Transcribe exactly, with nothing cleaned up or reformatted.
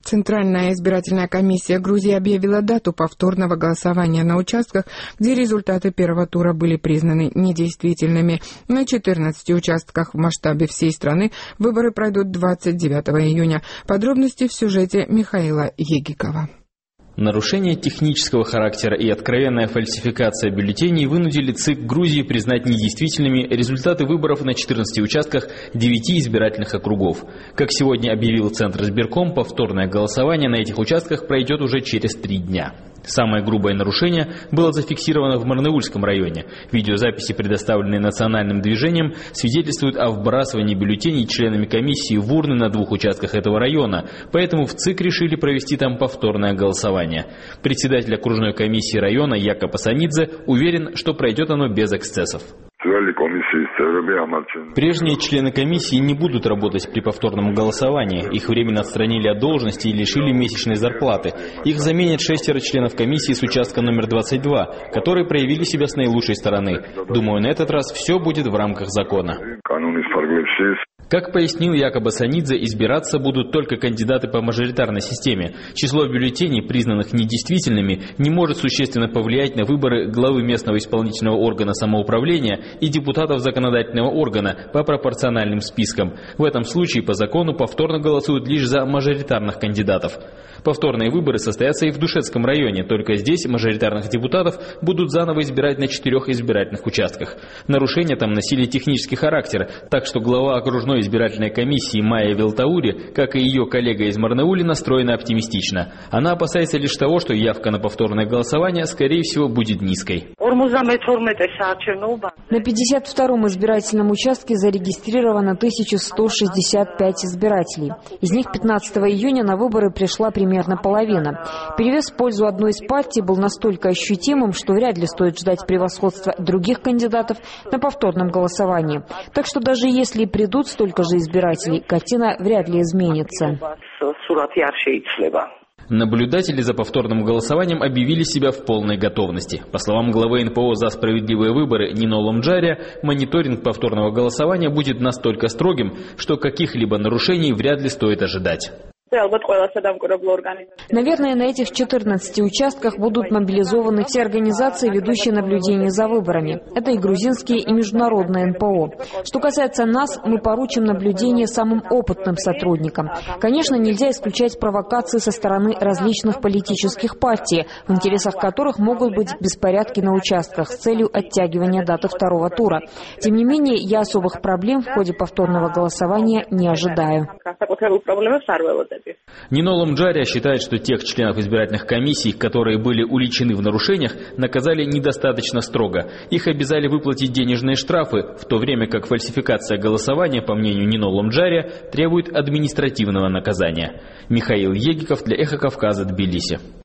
Центральная избирательная комиссия Грузии объявила дату повторного голосования на участках, где результаты первого тура были признаны недействительными. На четырнадцати участках в масштабе всей страны выборы пройдут двадцать девятого июня. Подробности в сюжете Михаила Егикова. Нарушение технического характера и откровенная фальсификация бюллетеней вынудили ЦИК Грузии признать недействительными результаты выборов на четырнадцати участках девяти избирательных округов. Как сегодня объявил Центр избирком, повторное голосование на этих участках пройдет уже через три дня. Самое грубое нарушение было зафиксировано в Марнеульском районе. Видеозаписи, предоставленные национальным движением, свидетельствуют о вбрасывании бюллетеней членами комиссии в урны на двух участках этого района, поэтому в ЦИК решили провести там повторное голосование. Председатель окружной комиссии района Якоб Асанидзе уверен, что пройдет оно без эксцессов. Прежние члены комиссии не будут работать при повторном голосовании. Их временно отстранили от должности и лишили месячной зарплаты. Их заменят шестеро членов комиссии с участка номер двадцать два, которые проявили себя с наилучшей стороны. Думаю, на этот раз все будет в рамках закона. Как пояснил Якоб Асанидзе, избираться будут только кандидаты по мажоритарной системе. Число бюллетеней, признанных недействительными, не может существенно повлиять на выборы главы местного исполнительного органа самоуправления и депутатов законодательного органа по пропорциональным спискам. В этом случае по закону повторно голосуют лишь за мажоритарных кандидатов. Повторные выборы состоятся и в Душетском районе, только здесь мажоритарных депутатов будут заново избирать на четырех избирательных участках. Нарушения там носили технический характер, так что глава окружной избирательной комиссии Майя Вилтаури, как и ее коллега из Марнеули, настроена оптимистично. Она опасается лишь того, что явка на повторное голосование, скорее всего, будет низкой. На пятьдесят втором избирательном участке зарегистрировано тысяча сто шестьдесят пять избирателей. Из них пятнадцатого июня на выборы пришла примерно половина. Перевес в пользу одной из партий был настолько ощутимым, что вряд ли стоит ждать превосходства других кандидатов на повторном голосовании. Так что даже если придут столько же избирателей, картина вряд ли изменится. Наблюдатели за повторным голосованием объявили себя в полной готовности. По словам главы эн пэ о «За справедливые выборы» Нино Ломджария, мониторинг повторного голосования будет настолько строгим, что каких-либо нарушений вряд ли стоит ожидать. Наверное, на этих четырнадцати участках будут мобилизованы все организации, ведущие наблюдение за выборами. Это и грузинские, и международные эн пэ о. Что касается нас, мы поручим наблюдение самым опытным сотрудникам. Конечно, нельзя исключать провокации со стороны различных политических партий, в интересах которых могут быть беспорядки на участках с целью оттягивания даты второго тура. Тем не менее, я особых проблем в ходе повторного голосования не ожидаю. Нино Ломджария считает, что тех членов избирательных комиссий, которые были уличены в нарушениях, наказали недостаточно строго. Их обязали выплатить денежные штрафы, в то время как фальсификация голосования, по мнению Нино Ломджария, требует административного наказания. Михаил Егиков для Эхо Кавказа, Тбилиси.